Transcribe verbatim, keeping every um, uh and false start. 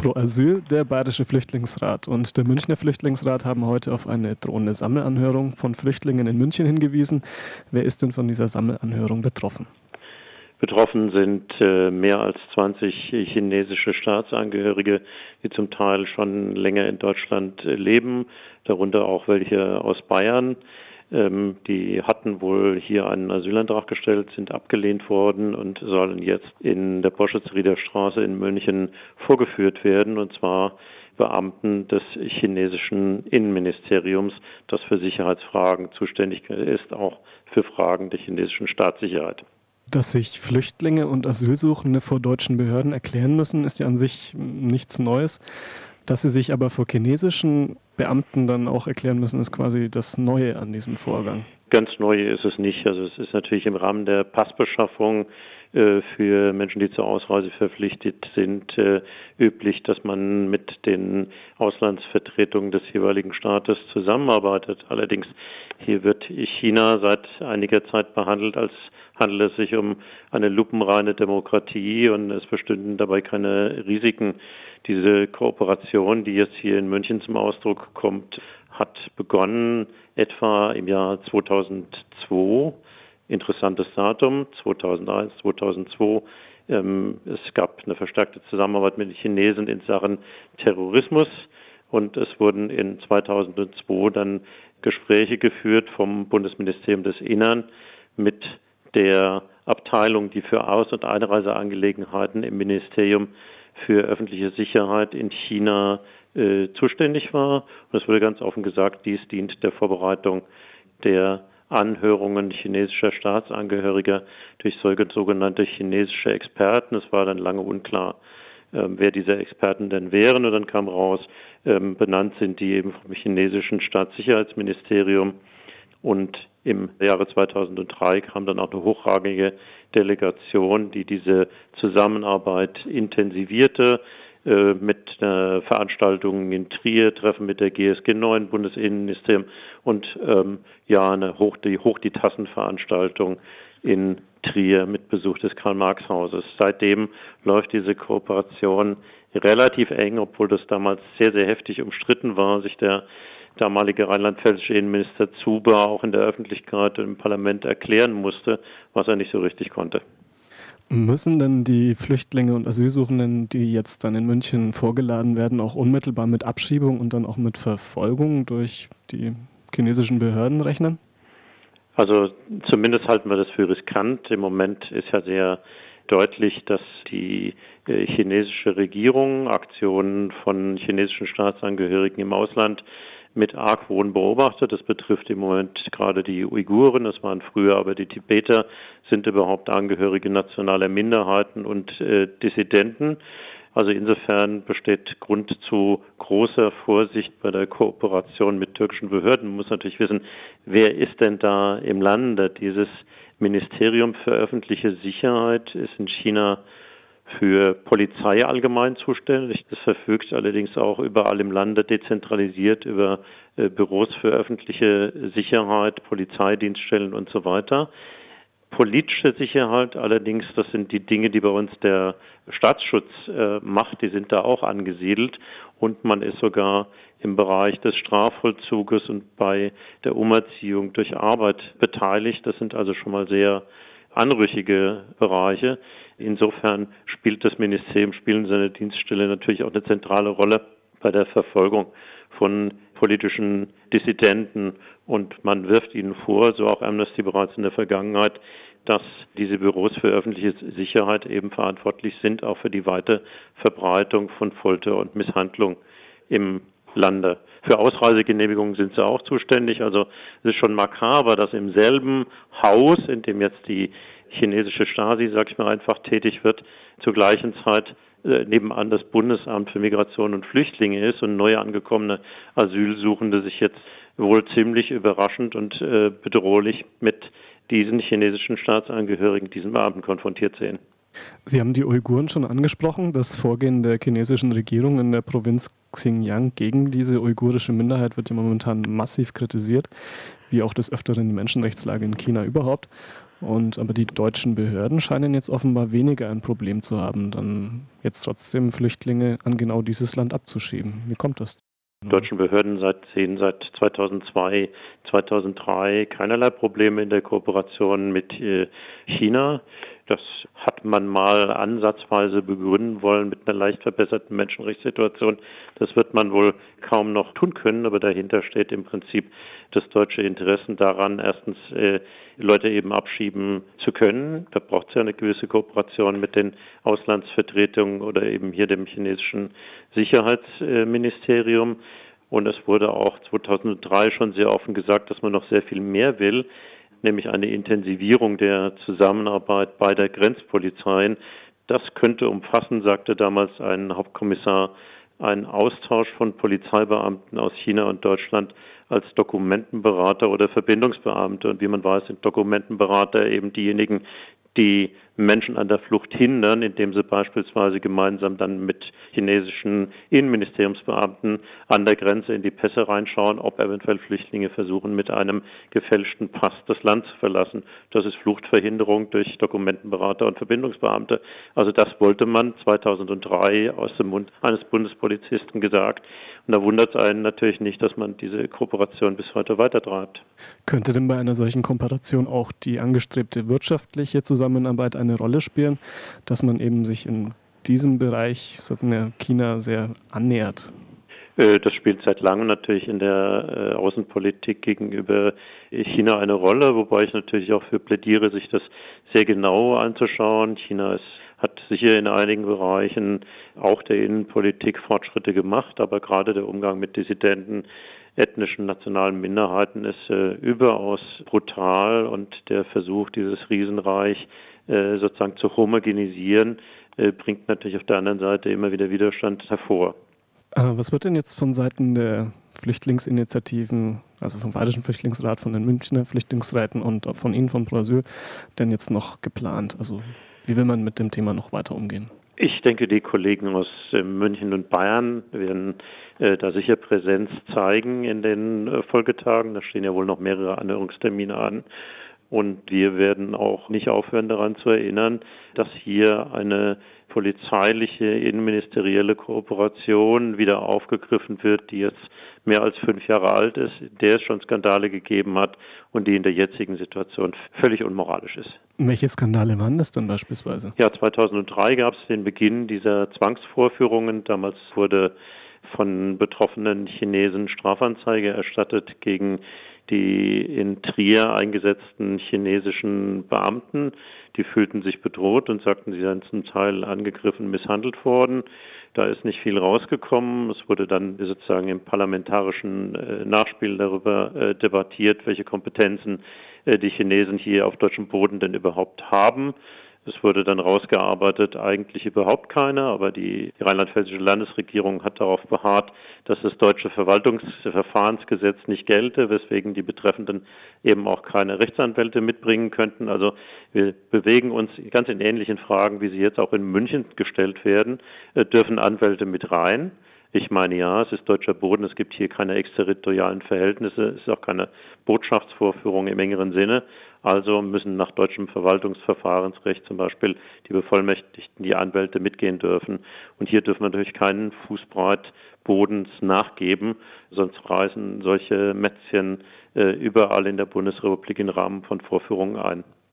Pro Asyl, der Bayerische Flüchtlingsrat und der Münchner Flüchtlingsrat haben heute auf eine drohende Sammelanhörung von Flüchtlingen in München hingewiesen. Wer ist denn von dieser Sammelanhörung betroffen? Betroffen sind äh, mehr als zwanzig chinesische Staatsangehörige, die zum Teil schon länger in Deutschland äh, leben, darunter auch welche aus Bayern. Ähm, die hatten wohl hier einen Asylantrag gestellt, sind abgelehnt worden und sollen jetzt in der Boschitz-Rieder Straße in München vorgeführt werden, und zwar Beamten des chinesischen Innenministeriums, das für Sicherheitsfragen zuständig ist, auch für Fragen der chinesischen Staatssicherheit. Dass sich Flüchtlinge und Asylsuchende vor deutschen Behörden erklären müssen, ist ja an sich nichts Neues. Dass sie sich aber vor chinesischen Beamten dann auch erklären müssen, ist quasi das Neue an diesem Vorgang. Ganz neu ist es nicht. Also es ist natürlich im Rahmen der Passbeschaffung äh, für Menschen, die zur Ausreise verpflichtet sind, äh, üblich, dass man mit den Auslandsvertretungen des jeweiligen Staates zusammenarbeitet. Allerdings hier wird China seit einiger Zeit behandelt, als handelt es sich um eine lupenreine Demokratie und es bestünden dabei keine Risiken. Diese Kooperation, die jetzt hier in München zum Ausdruck kommt, hat begonnen etwa im Jahr zweitausendzwei. Interessantes Datum, zweitausendeins, zweitausendzwei. Ähm, es gab eine verstärkte Zusammenarbeit mit den Chinesen in Sachen Terrorismus und es wurden in zweitausendzwei dann Gespräche geführt vom Bundesministerium des Innern mit der Abteilung, die für Aus- und Einreiseangelegenheiten im Ministerium für öffentliche Sicherheit in China äh, zuständig war. Und es wurde ganz offen gesagt, dies dient der Vorbereitung der Anhörungen chinesischer Staatsangehöriger durch solche sogenannte chinesische Experten. Es war dann lange unklar, äh, wer diese Experten denn wären. Und dann kam raus, äh, benannt sind die eben vom chinesischen Staatssicherheitsministerium. Und im Jahre zweitausenddrei kam dann auch eine hochrangige Delegation, die diese Zusammenarbeit intensivierte, äh, mit äh, Veranstaltungen in Trier, Treffen mit der G S G neun, Bundesinnenministerium und ähm, ja eine Hoch die, Hoch die Tassen-Veranstaltung in Trier mit Besuch des Karl-Marx-Hauses. Seitdem läuft diese Kooperation relativ eng, obwohl das damals sehr, sehr heftig umstritten war, sich der damalige rheinland-pfälzische Innenminister Zuber auch in der Öffentlichkeit und im Parlament erklären musste, was er nicht so richtig konnte. Müssen denn die Flüchtlinge und Asylsuchenden, die jetzt dann in München vorgeladen werden, auch unmittelbar mit Abschiebung und dann auch mit Verfolgung durch die chinesischen Behörden rechnen? Also zumindest halten wir das für riskant. Im Moment ist ja sehr deutlich, dass die äh, chinesische Regierung Aktionen von chinesischen Staatsangehörigen im Ausland mit Argwohn beobachtet. Das betrifft im Moment gerade die Uiguren, das waren früher aber die Tibeter, sind überhaupt Angehörige nationaler Minderheiten und äh, Dissidenten. Also insofern besteht Grund zu großer Vorsicht bei der Kooperation mit türkischen Behörden. Man muss natürlich wissen, wer ist denn da im Lande? Dieses Ministerium für öffentliche Sicherheit ist in China für Polizei allgemein zuständig. Das verfügt allerdings auch überall im Lande dezentralisiert über äh, Büros für öffentliche Sicherheit, Polizeidienststellen und so weiter. Politische Sicherheit allerdings, das sind die Dinge, die bei uns der Staatsschutz äh, macht, die sind da auch angesiedelt und man ist sogar im Bereich des Strafvollzuges und bei der Umerziehung durch Arbeit beteiligt. Das sind also schon mal sehr anrüchige Bereiche. Insofern spielt das Ministerium, spielen seine Dienststelle natürlich auch eine zentrale Rolle bei der Verfolgung von politischen Dissidenten. Und man wirft ihnen vor, so auch Amnesty bereits in der Vergangenheit, dass diese Büros für öffentliche Sicherheit eben verantwortlich sind, auch für die weite Verbreitung von Folter und Misshandlung im Lande. Für Ausreisegenehmigungen sind sie auch zuständig. Also es ist schon makaber, dass im selben Haus, in dem jetzt die chinesische Stasi, sag ich mal einfach, tätig wird, zur gleichen Zeit äh, nebenan das Bundesamt für Migration und Flüchtlinge ist und neu angekommene Asylsuchende sich jetzt wohl ziemlich überraschend und äh, bedrohlich mit diesen chinesischen Staatsangehörigen, diesen Beamten konfrontiert sehen. Sie haben die Uiguren schon angesprochen. Das Vorgehen der chinesischen Regierung in der Provinz Xinjiang gegen diese uigurische Minderheit wird ja momentan massiv kritisiert, wie auch des Öfteren die Menschenrechtslage in China überhaupt. Und aber die deutschen Behörden scheinen jetzt offenbar weniger ein Problem zu haben, dann jetzt trotzdem Flüchtlinge an genau dieses Land abzuschieben. Wie kommt das? Die deutschen Behörden seit, sehen seit zweitausendzwei, zweitausenddrei keinerlei Probleme in der Kooperation mit äh, China. Das hat man mal ansatzweise begründen wollen mit einer leicht verbesserten Menschenrechtssituation. Das wird man wohl kaum noch tun können, aber dahinter steht im Prinzip das deutsche Interesse daran, erstens äh, Leute eben abschieben zu können. Da braucht es ja eine gewisse Kooperation mit den Auslandsvertretungen oder eben hier dem chinesischen Sicherheitsministerium. Und es wurde auch zweitausenddrei schon sehr offen gesagt, dass man noch sehr viel mehr will, nämlich eine Intensivierung der Zusammenarbeit bei der Grenzpolizei. Das könnte umfassen, sagte damals ein Hauptkommissar, einen Austausch von Polizeibeamten aus China und Deutschland als Dokumentenberater oder Verbindungsbeamte. Und wie man weiß, sind Dokumentenberater eben diejenigen, die Menschen an der Flucht hindern, indem sie beispielsweise gemeinsam dann mit chinesischen Innenministeriumsbeamten an der Grenze in die Pässe reinschauen, ob eventuell Flüchtlinge versuchen, mit einem gefälschten Pass das Land zu verlassen. Das ist Fluchtverhinderung durch Dokumentenberater und Verbindungsbeamte. Also das wollte man zweitausenddrei aus dem Mund eines Bundespolizisten gesagt. Und da wundert es einen natürlich nicht, dass man diese Kooperation bis heute weitertreibt. Könnte denn bei einer solchen Kooperation auch die angestrebte wirtschaftliche Zusammenarbeit eine Rolle spielen, dass man eben sich in diesem Bereich China sehr annähert? Das spielt seit langem natürlich in der Außenpolitik gegenüber China eine Rolle, wobei ich natürlich auch für plädiere, sich das sehr genau anzuschauen. China ist hat sicher in einigen Bereichen auch der Innenpolitik Fortschritte gemacht, aber gerade der Umgang mit Dissidenten, ethnischen, nationalen Minderheiten ist äh, überaus brutal und der Versuch, dieses Riesenreich äh, sozusagen zu homogenisieren, äh, bringt natürlich auf der anderen Seite immer wieder Widerstand hervor. Was wird denn jetzt von Seiten der Flüchtlingsinitiativen, also vom Bayerischen Flüchtlingsrat, von den Münchner Flüchtlingsräten und von Ihnen, von Pro Asyl, denn jetzt noch geplant? Also wie will man mit dem Thema noch weiter umgehen? Ich denke, die Kollegen aus äh, München und Bayern werden äh, da sicher Präsenz zeigen in den äh, Folgetagen. Da stehen ja wohl noch mehrere Anhörungstermine an. Und wir werden auch nicht aufhören, daran zu erinnern, dass hier eine polizeiliche, innenministerielle Kooperation wieder aufgegriffen wird, die jetzt mehr als fünf Jahre alt ist, in der es schon Skandale gegeben hat und die in der jetzigen Situation völlig unmoralisch ist. Welche Skandale waren das dann beispielsweise? Ja, zweitausenddrei gab es den Beginn dieser Zwangsvorführungen. Damals wurde von betroffenen Chinesen Strafanzeige erstattet gegen die in Trier eingesetzten chinesischen Beamten. Die fühlten sich bedroht und sagten, sie seien zum Teil angegriffen, misshandelt worden. Da ist nicht viel rausgekommen. Es wurde dann sozusagen im parlamentarischen äh, Nachspiel darüber äh, debattiert, welche Kompetenzen äh, die Chinesen hier auf deutschem Boden denn überhaupt haben. Es wurde dann rausgearbeitet, eigentlich überhaupt keine, aber die, die rheinland-pfälzische Landesregierung hat darauf beharrt, dass das deutsche Verwaltungsverfahrensgesetz nicht gelte, weswegen die Betreffenden eben auch keine Rechtsanwälte mitbringen könnten. Also wir bewegen uns ganz in ähnlichen Fragen, wie sie jetzt auch in München gestellt werden, äh, dürfen Anwälte mit rein. Ich meine, ja, es ist deutscher Boden, es gibt hier keine exterritorialen Verhältnisse, es ist auch keine Botschaftsvorführung im engeren Sinne. Also müssen nach deutschem Verwaltungsverfahrensrecht zum Beispiel die Bevollmächtigten, die Anwälte mitgehen dürfen. Und hier dürfen wir natürlich keinen Fußbreit Bodens nachgeben, sonst reißen solche Mätzchen äh, überall in der Bundesrepublik im Rahmen von Vorführungen ein.